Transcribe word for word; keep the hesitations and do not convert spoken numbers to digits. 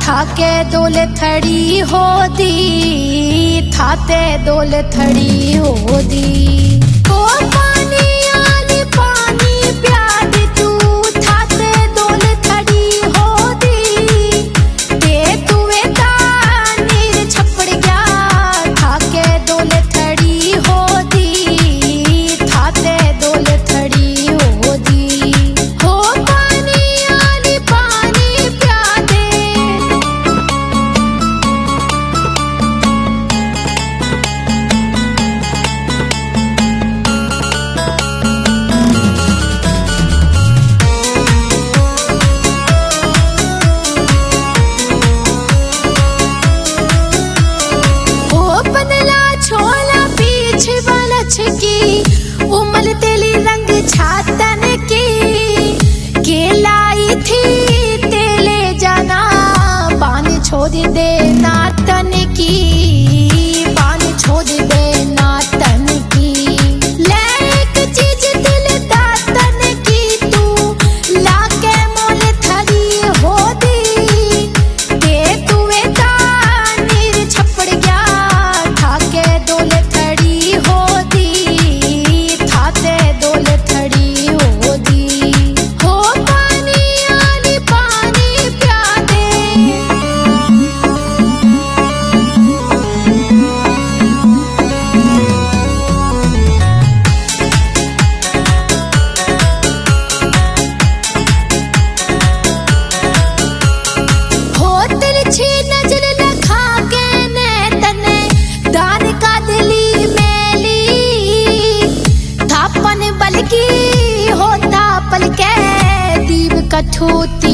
ठाके दोल थड़ी होदी थाते दोल थड़ी होदी ओ पानी आली पानी प्याद तू थाते दोल थड़ी होदी ते तुवे तानीर छपड़ गया ठाके दोल थड़ी होदी थाते दोल थड़ी होदी हो पानी आली पानी प्यादे छोला पीछ बलछ की उमल तेली रंग छातन की के लाई थी तेले जाना पानी छोड़ दे नातन की पानी छोड़ दे नातन की ले एक चीज दिल दातन की तू लाके मोल थड़ी होदी के तुवे तानीर छपड़ गया ठाके दोल थड़ी होदी थाते दोल थड़ी होदी हो पानी आली पानी प्यादे हो तिरछी नजर लखा के ने तने दान का दिली मेली थापन बल की होता पल के दीव कठूत